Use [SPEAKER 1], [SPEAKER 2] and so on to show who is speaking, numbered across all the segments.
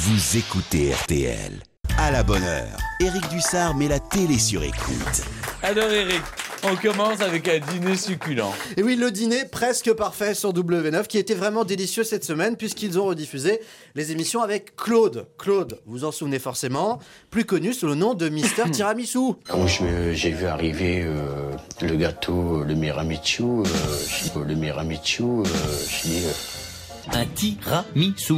[SPEAKER 1] vous écoutez RTL. À la bonne heure, Éric Dussard met la télé sur écoute.
[SPEAKER 2] Alors Éric, on commence avec un dîner succulent.
[SPEAKER 3] Et oui, le dîner presque parfait sur W9 qui était vraiment délicieux cette semaine puisqu'ils ont rediffusé les émissions avec Claude. Claude, vous en souvenez forcément, plus connu sous le nom de Mister Tiramisu.
[SPEAKER 4] Quand j'ai vu arriver le gâteau, le Miramichu, je dis...
[SPEAKER 5] Un tiramisu.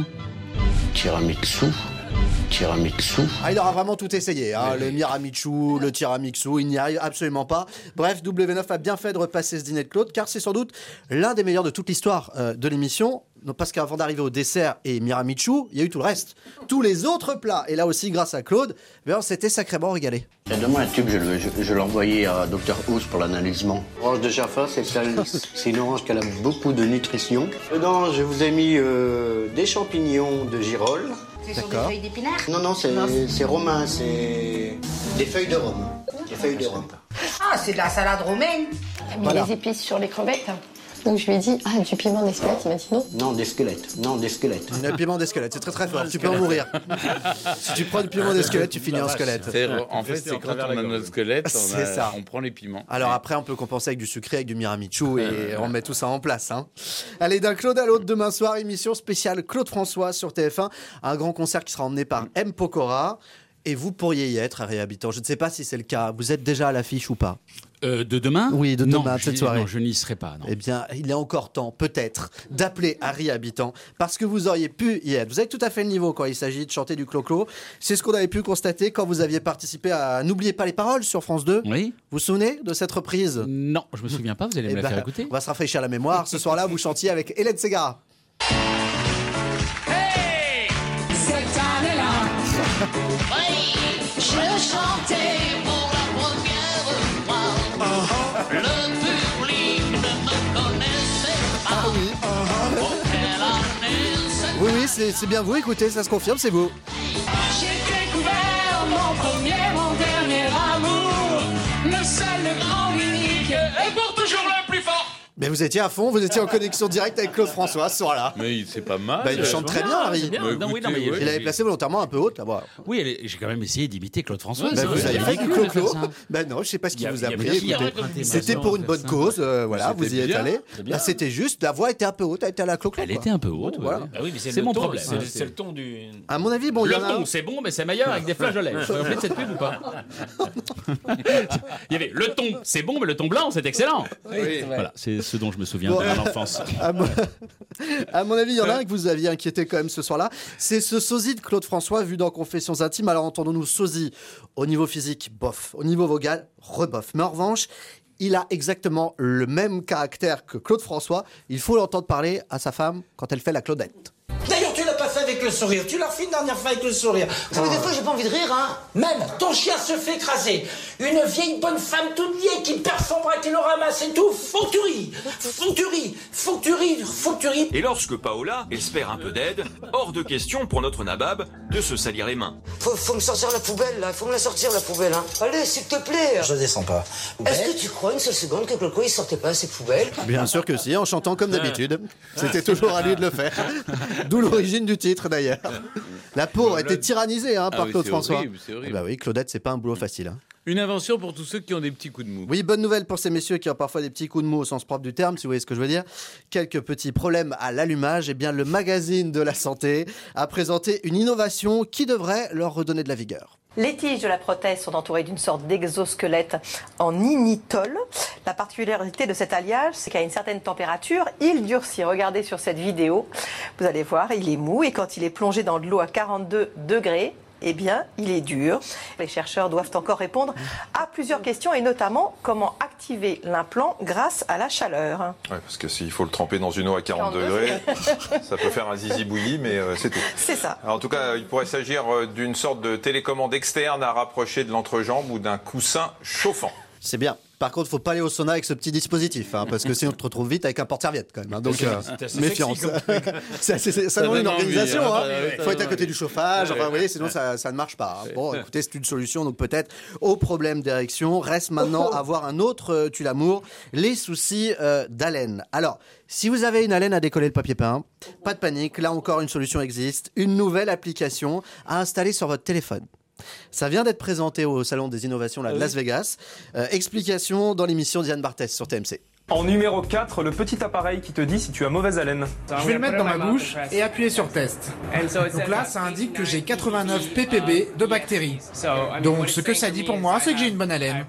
[SPEAKER 4] Tiramisu.
[SPEAKER 3] Ah, il aura vraiment tout essayé, hein. Le Miramichu, le tiramisu, il n'y arrive absolument pas. Bref, W9 a bien fait de repasser ce dîner de Claude, car c'est sans doute l'un des meilleurs de toute l'histoire de l'émission. Non, parce qu'avant d'arriver au dessert et Miramichu, il y a eu tout le reste. Tous les autres plats, et là aussi grâce à Claude, on s'était sacrément régalé.
[SPEAKER 4] Donne-moi un tube, je l'ai envoyé à Dr House pour l'analysement. Orange de Jaffa, c'est une orange qui a beaucoup de nutrition. Dedans, je vous ai mis des champignons de girolles.
[SPEAKER 6] C'est sur des feuilles d'épinards?
[SPEAKER 4] Non, c'est romain, c'est des feuilles de rhum. Des feuilles de rhum.
[SPEAKER 6] Ah, c'est de la salade romaine.
[SPEAKER 7] Il a mis les épices sur les crevettes. Donc je lui ai dit, du piment d'esquelette. Il m'a dit non.
[SPEAKER 4] Non, des squelettes.
[SPEAKER 3] Le piment d'esquelette, c'est très très fort, tu peux en mourir. Si tu prends du piment d'esquelette, tu finis en squelette.
[SPEAKER 2] En fait, c'est quand on a notre squelette, on prend les piments.
[SPEAKER 3] Alors après, on peut compenser avec du sucré, avec du Miramichu, et on met tout ça en place. Hein. Allez, d'un Claude à l'autre, demain soir, émission spéciale Claude François sur TF1. Un grand concert qui sera emmené par M. Pokora. Et vous pourriez y être, Harry Habitant. Je ne sais pas si c'est le cas. Vous êtes déjà à l'affiche ou pas?
[SPEAKER 5] De demain?
[SPEAKER 3] Oui, de demain, cette soirée.
[SPEAKER 5] Non, je n'y serai pas. Non.
[SPEAKER 3] Eh bien, il est encore temps, peut-être, d'appeler Harry Habitant, parce que vous auriez pu y être. Vous avez tout à fait le niveau quand il s'agit de chanter du clo-clo. C'est ce qu'on avait pu constater quand vous aviez participé à N'oubliez pas les paroles sur France 2.
[SPEAKER 5] Oui.
[SPEAKER 3] Vous vous souvenez de cette reprise?
[SPEAKER 5] Non, je me souviens pas. Vous allez me la faire écouter.
[SPEAKER 3] On va se rafraîchir la mémoire. Ce soir-là, vous chantiez avec Hélène Ségara.
[SPEAKER 8] Hey, cette année-là, oui, je chantais pour la première fois. Le public ne me connaissait pas.
[SPEAKER 3] Ah oui.
[SPEAKER 8] Quelle année
[SPEAKER 3] Oui, c'est bien vous. Écoutez, ça se confirme, c'est vous.
[SPEAKER 8] j'ai découvert mon dernier amour, le seul, le grand, l'unique, et pour toujours le plus fort.
[SPEAKER 3] Mais vous étiez à fond, vous étiez en connexion directe avec Claude François ce soir-là.
[SPEAKER 2] Mais c'est pas mal.
[SPEAKER 3] Il chante très bien, Harry. Il avait placé volontairement un peu haute là-bas.
[SPEAKER 5] Oui, j'ai quand même essayé d'imiter Claude François.
[SPEAKER 3] Vous avez fait du clo-clo. Non, je sais pas ce qui vous a pris. C'était pour une bonne cause, voilà, vous y êtes allé. C'était juste, la voix était un peu haute, elle était à la clo-clo.
[SPEAKER 5] Elle était un peu haute,
[SPEAKER 3] voilà.
[SPEAKER 9] Ah oui, mais
[SPEAKER 5] c'est mon problème.
[SPEAKER 9] C'est le ton du.
[SPEAKER 3] À mon avis, bon, il y
[SPEAKER 9] Le
[SPEAKER 3] en a.
[SPEAKER 9] ton, c'est bon, mais c'est meilleur avec des flageolets. Vous vous rappelez de cette pub ou pas? Il y avait le ton, c'est bon, mais le ton blanc, c'est excellent.
[SPEAKER 5] Voilà, c'est ce dont je me souviens de mon enfance.
[SPEAKER 3] À mon avis, il y en a un que vous aviez inquiété quand même ce soir-là. C'est ce sosie de Claude François vu dans Confessions intimes. Alors entendons-nous sosie au niveau physique, bof. Au niveau vocal, rebof. Mais en revanche, il a exactement le même caractère que Claude François. Il faut l'entendre parler à sa femme quand elle fait la Claudette.
[SPEAKER 10] D'ailleurs, tu l'as pas fait avec le sourire. Tu l'as fait une dernière fois avec le sourire. Vous savez, des fois, j'ai pas envie de rire, hein. Même, ton chien se fait écraser. Une vieille bonne femme toute vieille qui perd son bras, qui le ramasse et tout. Faut que tu ris.
[SPEAKER 11] Et lorsque Paola espère un peu d'aide, hors de question pour notre nabab de se salir les mains.
[SPEAKER 10] Faut me sortir la poubelle, là. Faut me la sortir, la poubelle, hein. Allez, s'il te plaît. Je descends pas. Est-ce que tu crois une seule seconde que Coco, il sortait pas ses poubelles?
[SPEAKER 3] Bien sûr que si, en chantant comme d'habitude. C'était toujours à lui de le faire. D'où l'origine du titre d'ailleurs. La pauvre était tyrannisée par Claude François.
[SPEAKER 2] C'est horrible.
[SPEAKER 3] Bah oui, Claudette, c'est pas un boulot facile. Hein.
[SPEAKER 2] Une invention pour tous ceux qui ont des petits coups de mou.
[SPEAKER 3] Oui, bonne nouvelle pour ces messieurs qui ont parfois des petits coups de mou au sens propre du terme, si vous voyez ce que je veux dire. Quelques petits problèmes à l'allumage. Eh bien, le magazine de la santé a présenté une innovation qui devrait leur redonner de la vigueur.
[SPEAKER 12] Les tiges de la prothèse sont entourées d'une sorte d'exosquelette en ignitol. La particularité de cet alliage, c'est qu'à une certaine température, il durcit. Regardez sur cette vidéo, vous allez voir, il est mou et quand il est plongé dans de l'eau à 42 degrés, eh bien, il est dur. Les chercheurs doivent encore répondre à plusieurs questions et notamment comment activer l'implant grâce à la chaleur.
[SPEAKER 13] Ouais, parce que s'il faut le tremper dans une eau à 40 degrés, ça peut faire un zizi bouilli, mais c'est tout.
[SPEAKER 12] C'est ça.
[SPEAKER 13] Alors, en tout cas, il pourrait s'agir d'une sorte de télécommande externe à rapprocher de l'entrejambe ou d'un coussin chauffant.
[SPEAKER 3] C'est bien. Par contre, faut pas aller au sauna avec ce petit dispositif, hein, parce que sinon tu te retrouves vite avec un porte-serviette quand même. Hein, donc méfiance. Ça demande une organisation. Il faut être à côté du chauffage. Enfin, vous voyez, sinon ça ne marche pas. Hein. Bon, écoutez, c'est une solution. Donc peut-être au problème d'érection. Reste maintenant à voir un autre tue l'amour, les soucis d'haleine. Alors, si vous avez une haleine à décoller le papier peint, pas de panique. Là encore, une solution existe. Une nouvelle application à installer sur votre téléphone. Ça vient d'être présenté au Salon des Innovations là, de Las Vegas. Explication dans l'émission d'Yann Barthès sur TMC.
[SPEAKER 14] En numéro 4, le petit appareil qui te dit si tu as mauvaise haleine.
[SPEAKER 15] Je vais le mettre dans ma bouche et appuyer sur test. Donc là, ça indique que j'ai 89 ppb de bactéries. Donc ce que ça dit pour moi, c'est que j'ai une bonne haleine.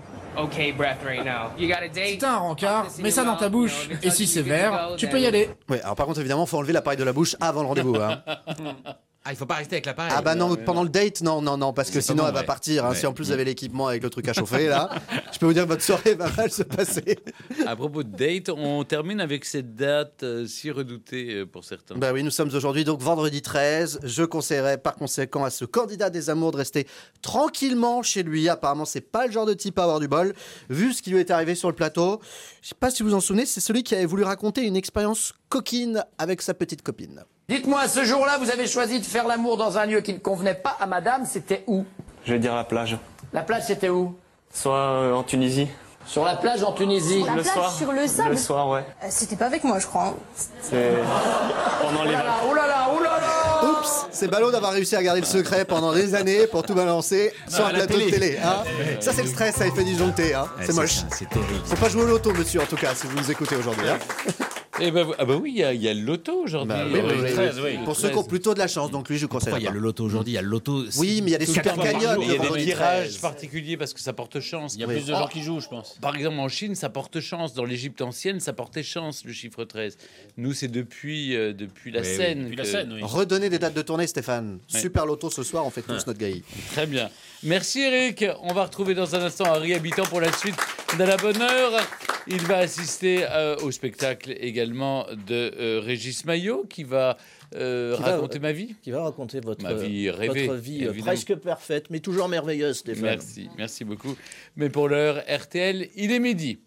[SPEAKER 15] Si t'as un rencard, mets ça dans ta bouche. Et si c'est vert, tu peux y aller.
[SPEAKER 3] Oui, alors par contre, évidemment, faut enlever l'appareil de la bouche avant le rendez-vous. Hein.
[SPEAKER 5] Ah, il faut pas rester avec l'appareil.
[SPEAKER 3] Ah bah non, pendant le date, non, parce que sinon elle va partir. Hein, si en plus vous avez l'équipement avec le truc à chauffer, là, je peux vous dire que votre soirée va mal se passer.
[SPEAKER 2] À propos de date, on termine avec cette date si redoutée pour certains.
[SPEAKER 3] Bah oui, nous sommes aujourd'hui donc vendredi 13. Je conseillerais par conséquent à ce candidat des amours de rester tranquillement chez lui. Apparemment, c'est pas le genre de type à avoir du bol. Vu ce qui lui est arrivé sur le plateau, je sais pas si vous vous en souvenez, c'est celui qui avait voulu raconter une expérience coquine avec sa petite copine.
[SPEAKER 10] Dites-moi, ce jour-là, vous avez choisi de faire l'amour dans un lieu qui ne convenait pas à madame, c'était où?
[SPEAKER 14] Je vais dire la plage.
[SPEAKER 10] La plage, c'était où?
[SPEAKER 14] Soit en Tunisie.
[SPEAKER 10] Sur la plage en Tunisie.
[SPEAKER 16] La plage sur le sable.
[SPEAKER 14] Le soir, ouais.
[SPEAKER 16] C'était pas avec moi, je crois.
[SPEAKER 14] C'est pendant les vacances.
[SPEAKER 10] Oh là là, oh là là!
[SPEAKER 3] Oups, c'est ballot d'avoir réussi à garder le secret pendant des années pour tout balancer sur un plateau de télé. Hein. Ça, c'est le stress, ça fait disjoncter. Hein. C'est moche.
[SPEAKER 5] C'est terrible.
[SPEAKER 3] Faut pas jouer au loto, monsieur, en tout cas, si vous nous écoutez aujourd'hui. Hein.
[SPEAKER 2] Eh ben, ah bah oui, il y a le loto aujourd'hui.
[SPEAKER 3] Pour ceux qui ont plutôt de la chance, donc lui, je conseille.
[SPEAKER 5] Il y a le loto aujourd'hui, il y a le loto.
[SPEAKER 3] Oui, mais il y a des super cagnottes.
[SPEAKER 2] Il y a des tirages particuliers parce que ça porte chance.
[SPEAKER 5] Il y a plus de gens qui jouent, je pense.
[SPEAKER 2] Par exemple, en Chine, ça porte chance. Dans l'Égypte ancienne, ça portait chance, le chiffre 13. Nous, c'est depuis la scène.
[SPEAKER 5] Depuis la scène, oui.
[SPEAKER 3] Redonnez des dates de tournée, Stéphane. Super loto ce soir, on fait tous notre gaï.
[SPEAKER 2] Très bien. Merci Eric. On va retrouver dans un instant Harry Habitant pour la suite d'À la bonne heure. Il va assister au spectacle également de Régis Maillot qui va raconter ma vie.
[SPEAKER 17] Qui va raconter votre
[SPEAKER 2] vie rêvée.
[SPEAKER 17] Votre vie presque parfaite, mais toujours merveilleuse, Stéphane.
[SPEAKER 2] Merci beaucoup. Mais pour l'heure, RTL, il est midi.